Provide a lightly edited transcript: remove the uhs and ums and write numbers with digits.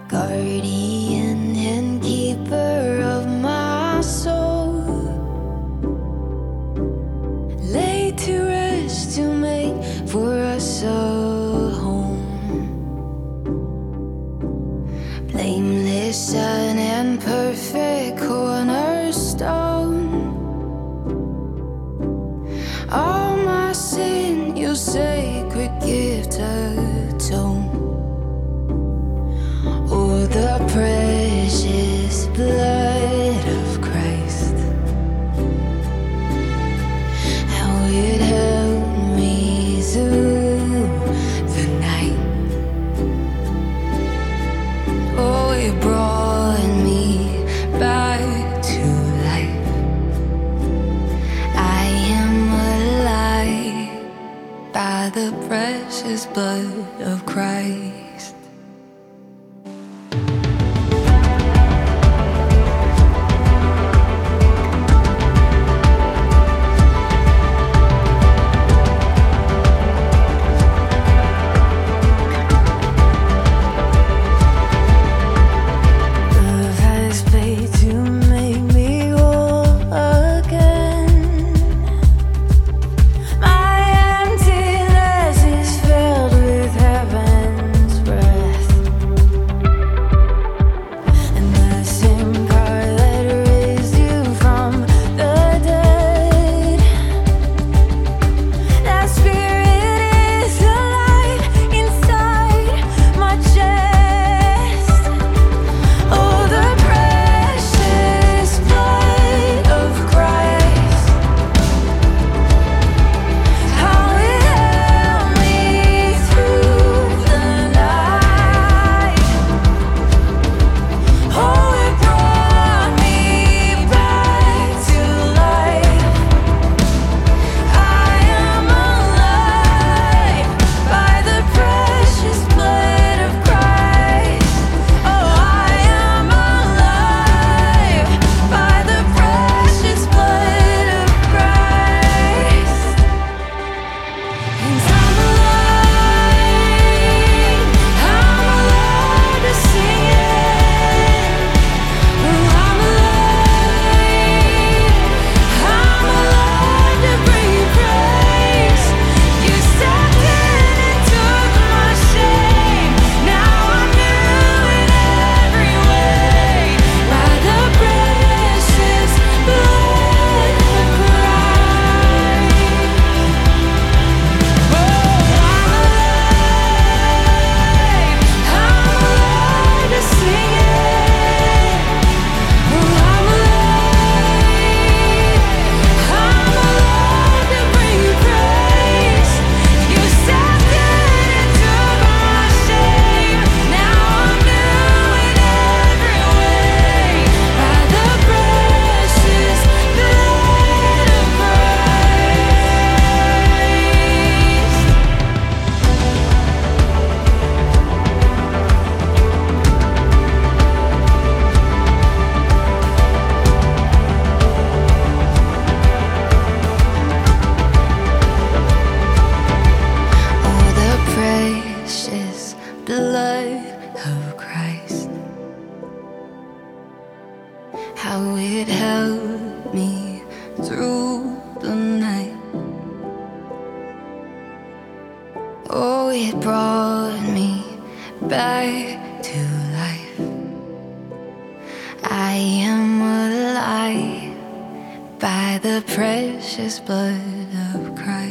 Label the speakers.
Speaker 1: guardian and keeper of my soul, laid to rest to make for us a home, blameless son and perfect cornerstone. All my sin, your sacred gift atone. Oh, the precious blood of Christ, how it held me through the night. Oh, it brought me back to life. I am alive by the precious blood of Christ. How it held me through the night. Oh, it brought me back to life. I am alive by the precious blood of Christ.